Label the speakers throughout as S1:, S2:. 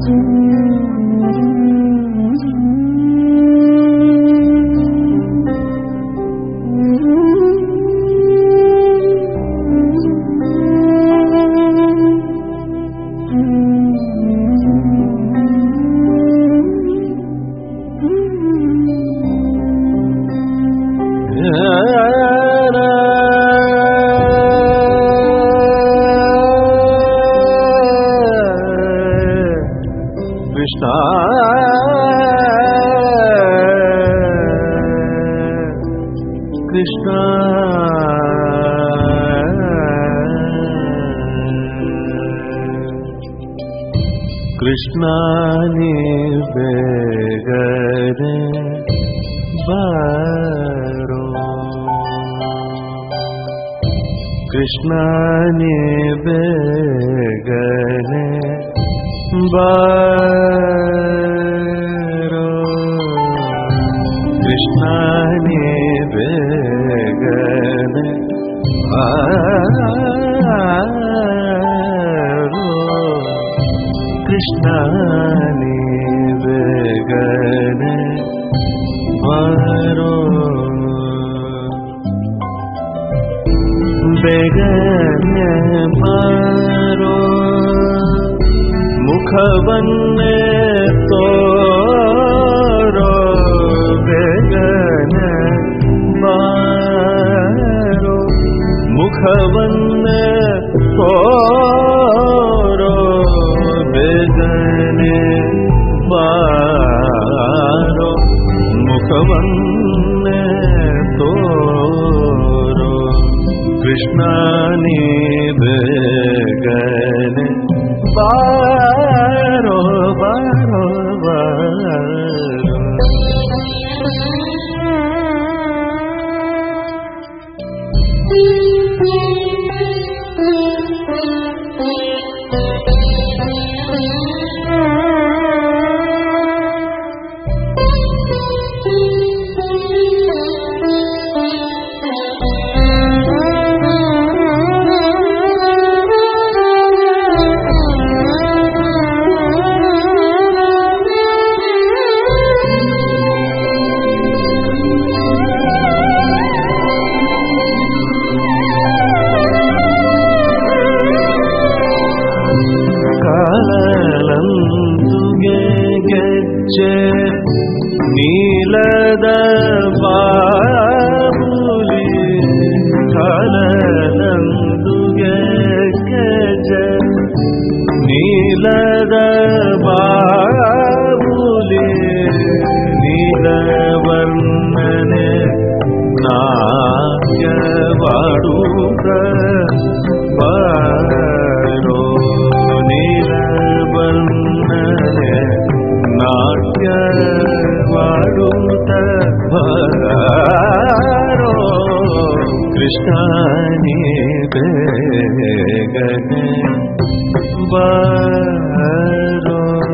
S1: ಕೃಷ್ಣ ನೀ ಬೇಗನೆ ಬಾರೋ, ಕೃಷ್ಣ ನೀ ಬೇಗನೆ ಬಾರೋ, ಕೃಷ್ಣ ನೀ ಬೇಗನೆ ಕೃಷ್ಣ ನೀ ಬೇಗನೆ ಬಾರೋ, ಬೇಗನೆ ಬಾರೋ, ಮುಖವನ್ನೇ ತೋರೋ, ಬೇಗನೆ ಬಾರೋ, ಮುಖವನ್ನೇ ತೋರೋ, ಬೇಗನೆ ಬಾರೋ, ಮುಖವನ್ನೇ ತೋರೋ, ಕೃಷ್ಣ ನೀ ಬೇಗನೆ ಬಾರೋ ಬಾರೋ ಬಾರೋ. ನೀಲದ ಬಾಬುಲಿ ಕಾಲನಂದುಗೆ ಗೆಜ್ಜೆ, ನೀಲದ ಬಾಬುಲಿ ನೀಲವರ್ಣನೆ ನಾಟ್ಯವಾಡುತ್ತ ಬಾರೋ, ನೀಲವರ್ಣನೆ ನಾಟ್ಯವಾಡುತ್ತ ಬಾರೋ, ಕೃಷ್ಣ ನೀ ಬೇಗನೆ ಬಾರೋ.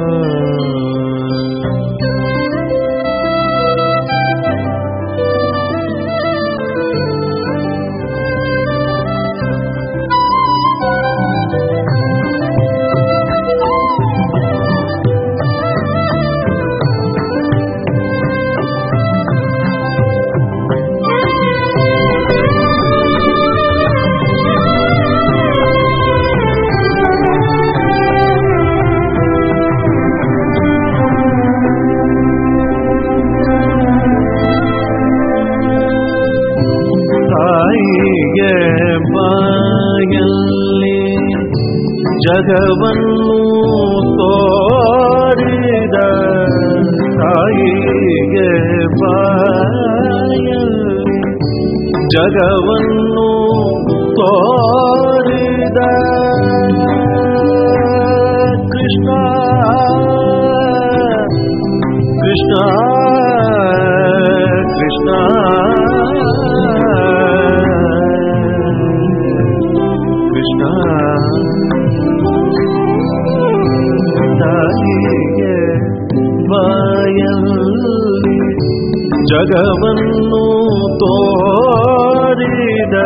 S1: ತಾಯಿಗೆ ಬಾಯಲ್ಲಿ ಜಗವನ್ನು ತೋರಿದ, ತಾಯಿಗೆ ಬಾಯಲ್ಲಿ ಜಗವನ್ನು ತೋರಿದ, ಕೃಷ್ಣ ಕೃಷ್ಣ ಕೃಷ್ಣ ಕೃಷ್ಣ. ತಾಯಿಗೆ ಬಾಯಲ್ಲಿ ಜಗವನ್ನು ತೋರಿದ,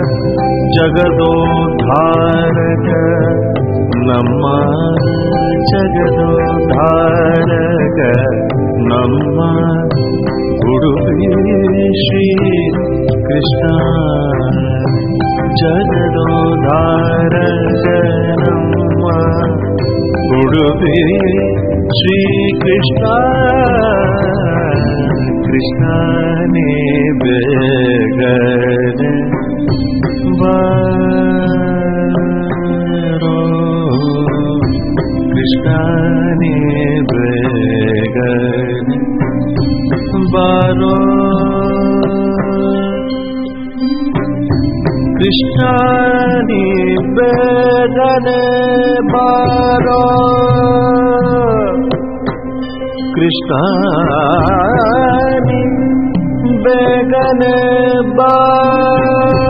S1: ಜಗದೋದ್ಧಾರಕ ನಮ್ಮ ಜಗದೋದ್ಧಾರಕ ನಮ್ಮ ಉಡುಪಿ ಶ್ರೀ ಕೃಷ್ಣ ಜಗದೋದ್ಧಾರಕ ನಮ್ಮ ಉಡುಪಿ ಶ್ರೀ ಕೃಷ್ಣ ಕೃಷ್ಣನೇ ಬೇಗನೆ ಬಾರೋ ಕೃಷ್ಣನೇ ಬೇಗನೆ ಬಾರೋ ಕೃಷ್ಣನೇ ಬೇಗನೆ ಬಾರೋ ಕೃಷ್ಣನೇ ಬೇಗನೆ ಬಾರೋ